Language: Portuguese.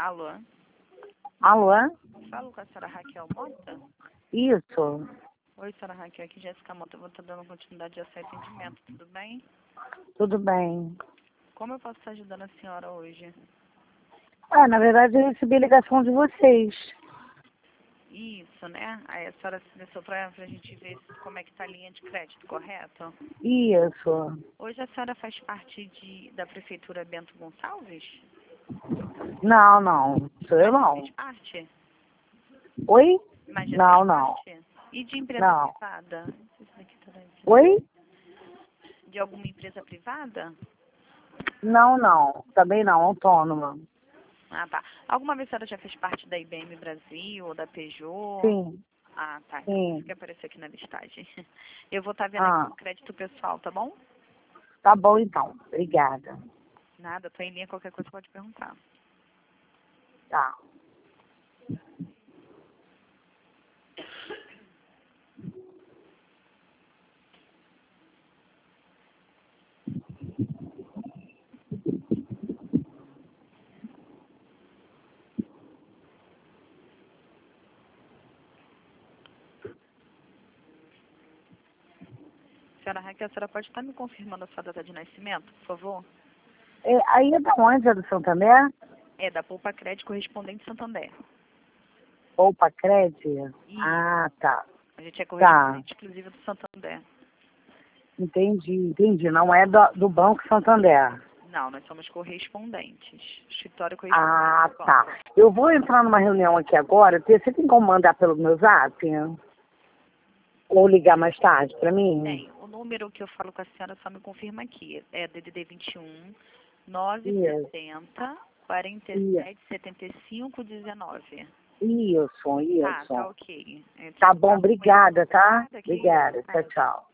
Alô? Alô? Falo com a senhora Raquel Mota? Isso. Oi, senhora Raquel, aqui Jéssica Mota. Eu vou estar dando continuidade a esse atendimento, tudo bem? Tudo bem. Como eu posso estar ajudando a senhora hoje? Na verdade eu recebi a ligação de vocês. Isso, né? Aí a senhora se interessou pra gente ver como é que tá a linha de crédito, correto? Isso. Hoje a senhora faz parte da Prefeitura Bento Gonçalves? Não. Sou eu Mas já não. fez parte? Oi? Mas já Não, fez não. parte? E de empresa Não. privada? Não sei se daqui tá dizendo. Oi? De alguma empresa privada? Não. Também não, autônoma. Ah, tá. Alguma vez a senhora já fez parte da IBM Brasil ou da Peugeot? Sim, Ah, tá. Então por isso sim. que apareceu aqui na listagem. Eu vou estar vendo aqui Ah, o crédito pessoal, tá bom? tá bom então. Obrigada. Nada, tô em linha, qualquer coisa pode perguntar. Tá. Senhora Raquel, a senhora pode estar me confirmando a sua data de nascimento, por favor? Aí é da onde? É do Santander? É da Poupa Crédito Correspondente Santander. Ou para crédito? E Ah, tá. a gente é Tá. correspondente exclusiva do Santander. Entendi. Não é do Banco Santander. Não, nós somos correspondentes. Escritório correspondente Ah, do banco. tá. Eu vou entrar numa reunião aqui agora. Você tem como mandar pelo meu zap? Ou ligar mais tarde para mim? Tem. O número que eu falo com a senhora só me confirma aqui. É DDD 21 Isso. 960 Isso. 47 75 19. Tá Isso. ok. Entre em Tá bom, contato com ele. obrigada, tá? Nada, que isso. Obrigada. Tchau, Nada. tchau.